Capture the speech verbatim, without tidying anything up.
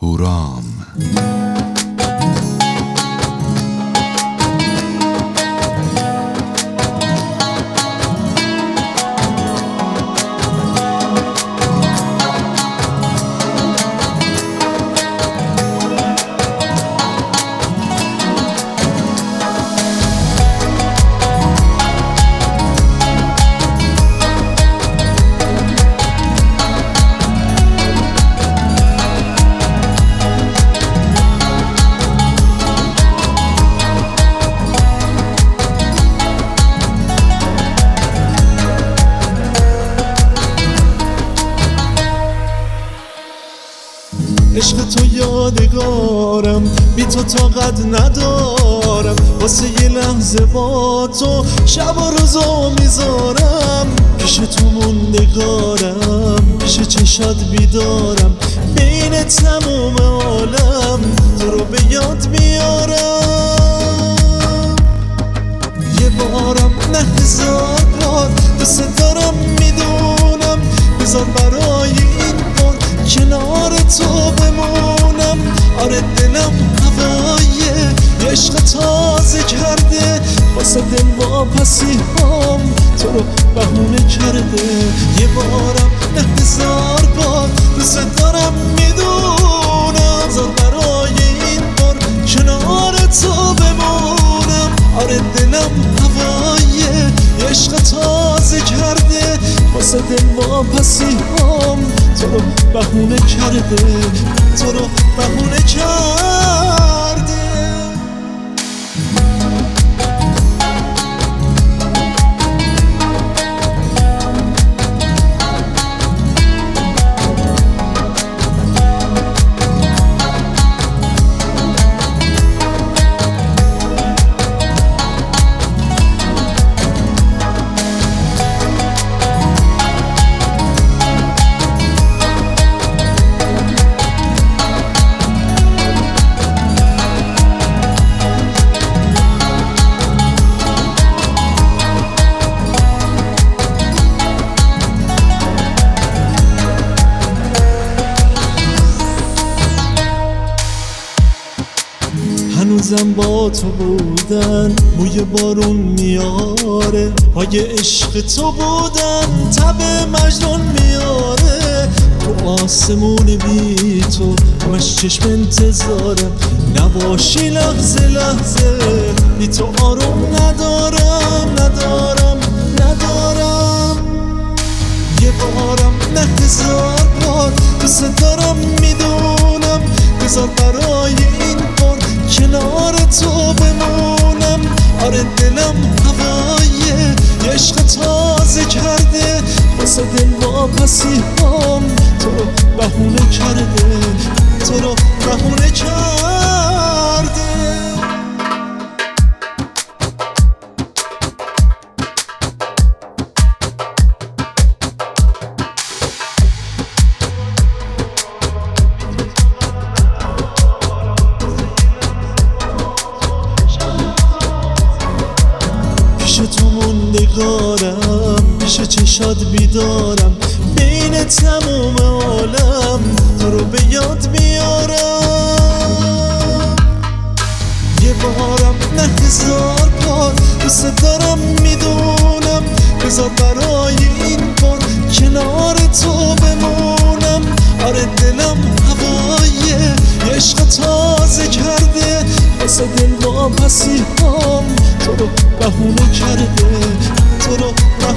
هورام. عشق تو یادگارم، بی تو طاقت ندارم، واسه یه لحظه با تو شب و روزو میذارم. پیش تو موندگارم، پیش چشات بیدارم، بین تموم عالم تو رو به یاد میارم. یه بارم نه هزار بار دوست دارم، میدونم بذار برای این بار کنار تو بمونم. آره دلم هوای عشق تازه کرده، واسه دل واپسی هم تو رو بهونه کرده. یه بارم نه هزار بار دوست دارم، میدونم بذار برای این بار کنار تو بمونم. آره دلم هوای عشق تازه کرده، واسه دل واپسی هم تو رو بهونه کرده، تو رو بهونه کرده. هنوزم با تو بودن بوی بارون میاره، پای عشق تو بودن تب مجنون میاره. تو آسمون بی تو همش چشم انتظارم، نباشی لحظه لحظه بی تو آروم ندارم ندارم ندارم. یه بارم نه هزار بار دوست دارم، میدونم بذار برای این بار کنار تو بمونم. آره دلم هوای عشق تازه کرده، واسه دل واپسی هم تو رو بهونه کرده، تو رو بهونه کرده. پیش تو موندگارم، پیش چشات بیدارم، بین تموم عالم تو رو به یاد میارم. یه بارم نه هزار بار دوست دارم، میدونم بذار برای این بار کنار تو بمونم. آره دلم هوای عشق تازه کرده، واسه دل واپسی هم تو رو بهونه کرده، تو رو